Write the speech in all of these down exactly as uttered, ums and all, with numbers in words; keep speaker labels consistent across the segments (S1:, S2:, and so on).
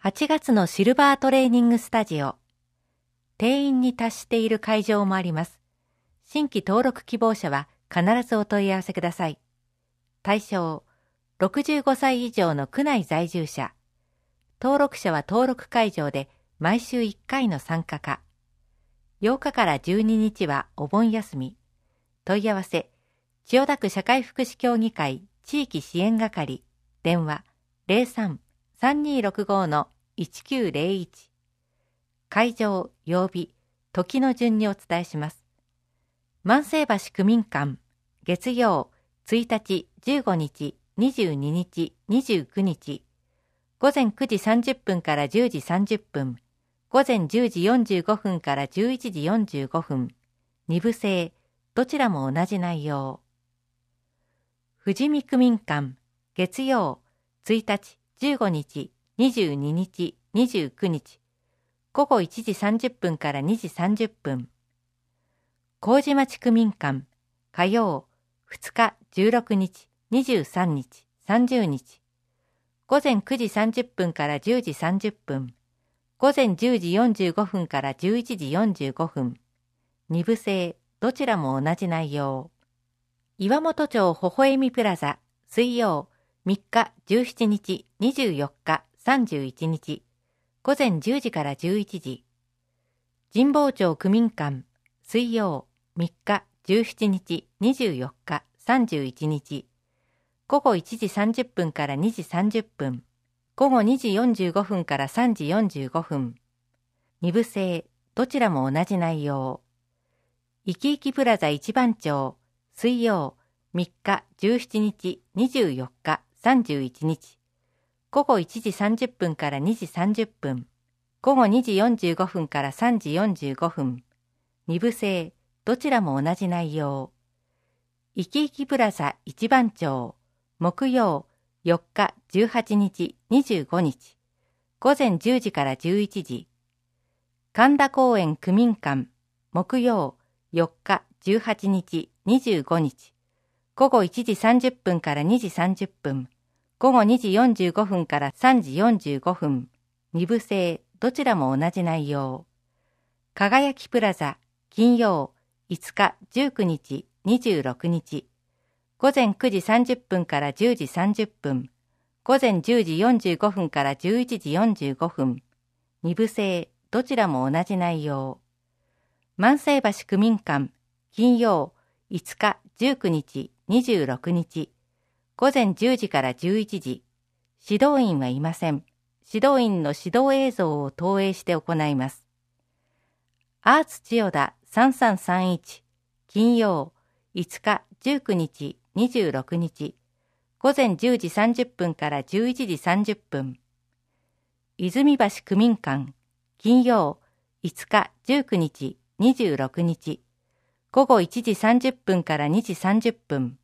S1: はちがつのシルバートレーニングスタジオ。定員に達している会場もあります。新規登録希望者は必ずお問い合わせください。対象、ろくじゅうごさい以上の区内在住者。登録者は登録会場で毎週いっかいの参加可。ようかからじゅうににちはお盆休み。問い合わせ、千代田区社会福祉協議会地域支援係、電話 ゼロさん さんにーろくご のいちきゅうゼロいち。会場、曜日、時の順にお伝えします。万世橋区民館、月曜、ついたち、じゅうごにち、にじゅうににち、にじゅうくにち、午前くじさんじゅっぷんからじゅうじさんじゅっぷん、午前じゅうじよんじゅうごふんからじゅういちじよんじゅうごふん、二部制、どちらも同じ内容。富士見区民館、月曜、ついたち、じゅうごにち、にじゅうににち、にじゅうくにち、午後いちじさんじゅっぷんからにじさんじゅっぷん。麹町区民館、火曜、ふつか、じゅうろくにち、にじゅうさんにち、さんじゅうにち、午前くじさんじゅっぷんからじゅうじさんじゅっぷん、午前じゅうじよんじゅうごふんからじゅういちじよんじゅうごふん、二部制、どちらも同じ内容。岩本町ほほえみプラザ、水曜、みっか、じゅうしちにち、にじゅうよっか、さんじゅういちにち、午前じゅうじからじゅういちじ。神保町区民館、水曜、みっか、じゅうしちにち、にじゅうよっか、さんじゅういちにち、午後いちじさんじゅっぷんからにじさんじゅっぷん、午後にじよんじゅうごふんからさんじよんじゅうごふん。二部制、どちらも同じ内容。いきいきプラザ一番町、水曜、みっか、じゅうしちにち、にじゅうよっか、さんじゅういちにち、午後いちじさんじゅっぷんからにじさんじゅっぷん、午後にじよんじゅうごふんからさんじよんじゅうごふん。二部制、どちらも同じ内容。いきいきプラザ一番町、木曜、よっか、じゅうはちにち、にじゅうごにち、午前じゅうじからじゅういちじ。神田公園区民館、木曜、よっか、じゅうはちにち、にじゅうごにち、午後いちじさんじゅっぷんからにじさんじゅっぷん、午後にじよんじゅうごふんからさんじよんじゅうごふん。二部制、どちらも同じ内容。輝きプラザ、金曜、いつか、じゅうくにち、にじゅうろくにち、午前くじさんじゅっぷんからじゅうじさんじゅっぷん、午前じゅうじよんじゅうごふんからじゅういちじよんじゅうごふん。二部制、どちらも同じ内容。万世橋区民館、金曜、いつか、じゅうくにち、にじゅうろくにち、午前じゅうじからじゅういちじ。指導員はいません。指導員の指導映像を投影して行います。アーツ千代田さんさんさんいち、金曜、いつか、じゅうくにち、にじゅうろくにち、午前じゅうじさんじゅっぷんからじゅういちじさんじゅっぷん。泉橋区民館、金曜、いつか、じゅうくにち、にじゅうろくにち、午後いちじさんじゅっぷんからにじさんじゅっぷん。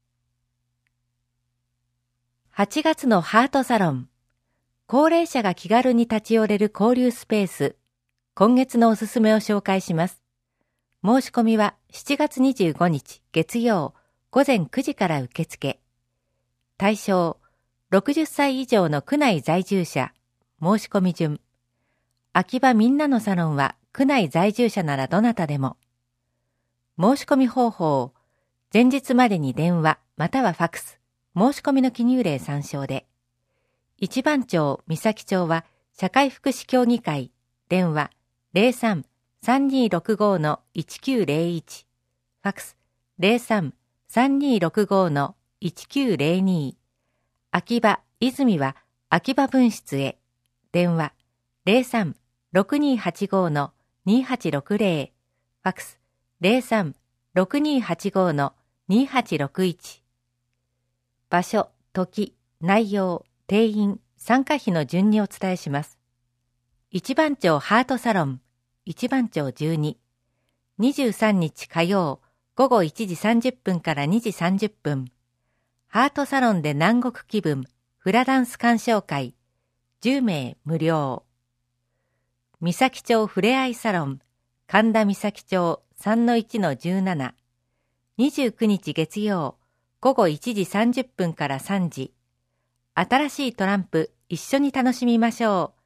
S1: はちがつのハートサロン。高齢者が気軽に立ち寄れる交流スペース。今月のおすすめを紹介します。申し込みはしちがつにじゅうごにち月曜午前くじから受付。対象、ろくじゅっさい以上の区内在住者。申し込み順。秋葉みんなのサロンは区内在住者ならどなたでも。申し込み方法。前日までに電話またはファクス。申し込みの記入例参照で。一番町、三崎町は社会福祉協議会、電話 ゼロさん さんにーろくご のいちきゅうゼロいち、ファクス ゼロさん さんにーろくご のいちきゅうゼロに、秋葉、泉は秋葉分室へ、電話 ゼロさん ろくにーはちご のにはちろくゼロ、ファクス ゼロさん ろくにーはちご のにはちろくいち。場所、時、内容、定員、参加費の順にお伝えします。一番町ハートサロン、一番町じゅうに、にじゅうさんにち火曜、午後いちじさんじゅっぷんからにじさんじゅっぷん。ハートサロンで南国気分、フラダンス鑑賞会、じゅうめい無料。三崎町ふれあいサロン、神田三崎町 さんのいちのじゅうなな、にじゅうくにち月曜、午後いちじさんじゅっぷんからさんじ。新しいトランプ一緒に楽しみましょう。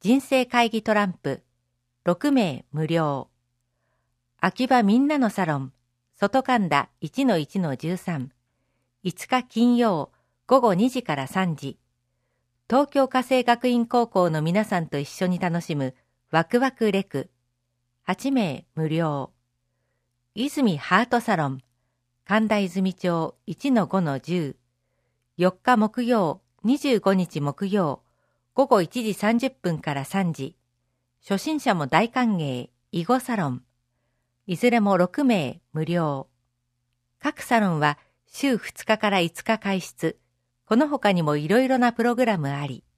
S1: 人生会議トランプろくめい無料。秋葉みんなのサロン外神田 いちのいちのじゅうさん いつか金曜ごごにじからさんじ、東京家政学院高校の皆さんと一緒に楽しむワクワクレクはちめい無料。泉ハートサロン神田泉町 いちのごのじゅう、よっか木曜にじゅうごにち木曜ごごいちじさんじゅっぷんからさんじ、初心者も大歓迎囲碁サロン、いずれもろくめい無料。各サロンは週ふつかからいつか開設。この他にもいろいろなプログラムあり。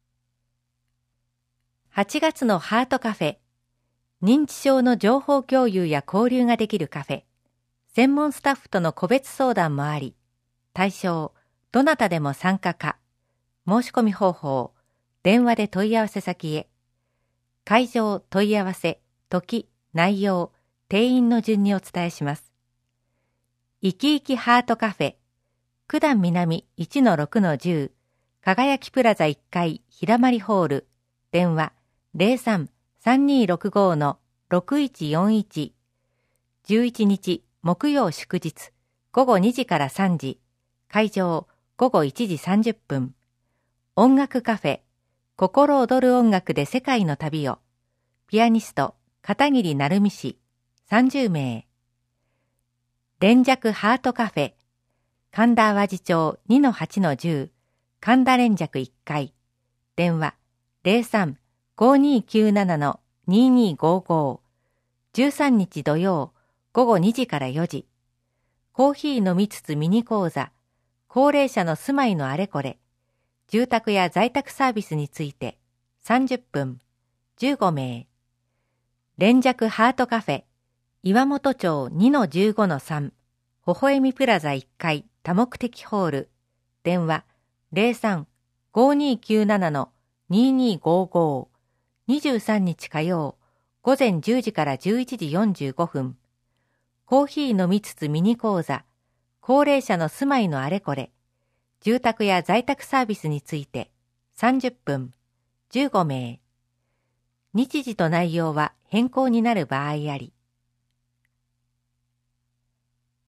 S1: はちがつのハートカフェ、認知症の情報共有や交流ができるカフェ、専門スタッフとの個別相談もあり、対象、どなたでも参加可。申し込み方法、電話で問い合わせ先へ。会場、問い合わせ、時、内容、定員の順にお伝えします。いきいきハートカフェ、九段南 いちのろくのじゅう、輝きプラザいっかいひらまりホール、電話 ゼロさん さんにーろくご のろくいちよんいち、じゅういちにち木曜祝日ごごにじからさんじ、会場ごごいちじさんじゅっぷん、音楽カフェ、心躍る音楽で世界の旅を、ピアニスト片桐成美氏さんじゅうめい、連雀ハートカフェ、神田淡路町 にのはちのじゅう、神田連雀いっかい、電話 ゼロさん ごにきゅうなな のにーにーごーご、じゅうさんにち土曜ごごにじからよじ、コーヒー飲みつつミニ講座、高齢者の住まいのあれこれ、住宅や在宅サービスについてさんじゅっぷん、じゅうごめい、連雀ハートカフェ、岩本町 にのじゅうごのさん、微笑みプラザいっかい多目的ホール、電話 ゼロさん ごにきゅうなな のにーにーごーご、にじゅうさんにち火曜午前じゅうじからじゅういちじよんじゅうごふん、コーヒー飲みつつミニ講座、高齢者の住まいのあれこれ、住宅や在宅サービスについてさんじゅっぷん、じゅうごめい。日時と内容は変更になる場合あり。